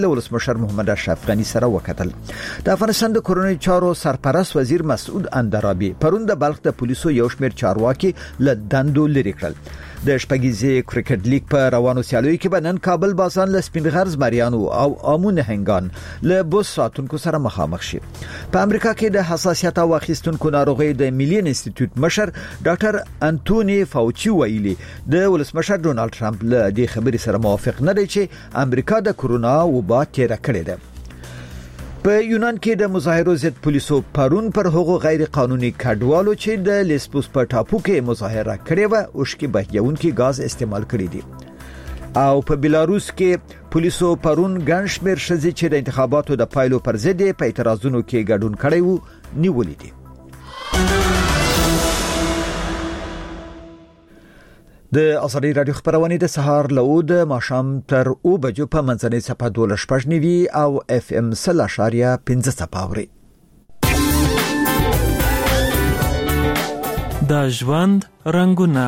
ولسمشر محمد اشرف غنی سره وکتل. د افغانستان د کورونی چارو سرپرست وزیر مسعود اندرابی پرون د بلخ د پولیسو یو شمېر چارواکي له دندو لري کړل. د شپږیزې کرکټ لیګ په روانو سیالیو کې به نن کابل بازان له سپینغرز مریانو او امون هنګان له بوس ساتونکو سره مخامخ شي. په امریکا کې د حساسیت او اخیستونکو ناروغي د ملي انسټیټیوټ مشر ډاکټر انټونی فاوچي ویلي د ولسمشر ډونالد ټرمپ له دې خبرې سره موافق نه دی چې امریکا د کورونا وبا تیر کړې ده. په یونان کې د مظاهرو ضد پولیسو پرون پر هغو غیر قانوني کډوالو چې د لیسبوس په ټاپو کې مظاهره کړې و او شکي بهیونکي غاز استعمال کړی دي. او په بلاروس کې پولیسو پرون ګڼ شمېر ښځې چې د انتخاباتو د پایلو پر ضد په اعتراضونو کې ګډون کړی وو نیولې دي. د ازادي رادیو خبرونه د سهار له د ماښام تر 2 بجو په منځنۍ صفحه 12 او اف ام 0.15 صفاوري. د ژوند رنگونه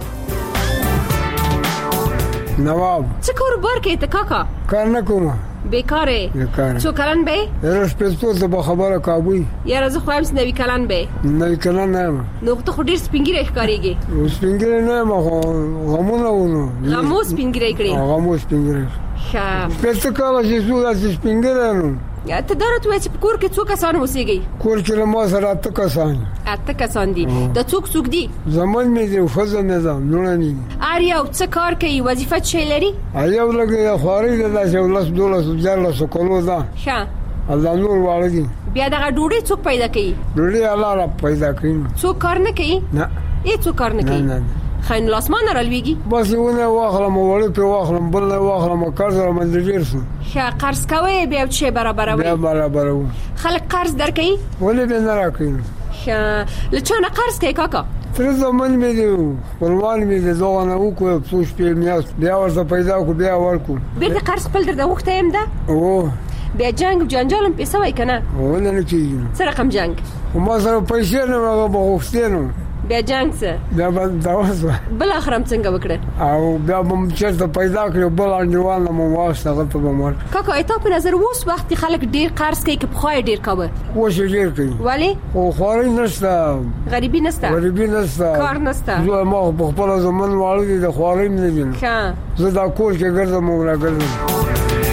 نواب څه کاروبار کوي ته کاکا؟ کار نه کوم. بیکاره؟ څو کلن به؟ هرڅ پېستو ته خبره کاوی. یاره زه خو هم نوی کلن به. نوی کلن نه. نو ته خو ډیر سپینګری ښکاریږي. سپینګری نه ما خو غمونه ونه. غمو سپینګری کړی. غمو سپینګری. ښه. پېست کاوه چې څو داسې سپینګری نه. یا ته درته وای چې په کور کې څو کسان اوسېږي؟ کور کې ما سره 8 کسان. 8 کسان دي. د څوک دي؟ زمون مې دی خو زه نه ځم نو نه. اریو څه کار کوي؟ وظیفه څه لري؟ ایو لګي خوري د داسې ولس دولس جاله سکولو ده. ښه. الله نور والدي. بیا دغه ډوډۍ څوک پیدا کوي؟ ډوډۍ الله را پیدا کوي. څوک کار نه کوي؟ نه. هیڅ کار نه کوي. نه. خاين لاسمان رالويږي. بس ونه واخلم وړي په واخلم بل نه واخلم قرض را منځیر شو. ښه قرض کوي بیا چې برابروي. بیا برابرو. خلک قرض درکې؟ ولې به نه راکې؟ ښه لچانه قرض کوي کاکا؟ تر زمون مې دی خپلوان مې دی ځوانه وکړ څو شپې میاست بیا ورته پیدا کو بیا ورکو. بیرته قرض خپل درته وخت هم ده؟ او بیا جنگ جنجالم پیسې وای کنه؟ ولې نه کیږي؟ سره رقم جنگ. ما سره پیسې نه هغه بغوښتنه. بیا جنگ څه؟ بیا داوسه. بل اخرم څنګه وکړه؟ او بیا هم چرته پیدا کړو بل انډیوال مو واسطه غته بمر. کاکا ایت په نظر ووس وخت خلک ډیر قرض کوي که بخوای ډیر کاوه. وښه ډیر کوي. ولی؟ او خوري نشته. غریبی نشته. غریبی نشته. کار نشته. زه ما په خپل زمون والو دي خوري نه دي. ښه. زه دا کول کې ګرځم او راګرځم.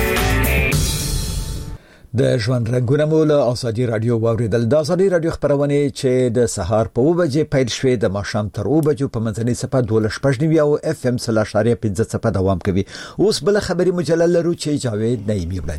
د ژوند رنگونه مو له ازادي رادیو واوریدل. د ازادي رادیو خبرونه چې د سهار په 2 بجې پیل شوې د ماښام تر 2 بجو په منځنۍ صفحه 12 او اف ام 0.15 دوام کوي. اوس بل خبري مجلل لرو چې جاوید نعیمی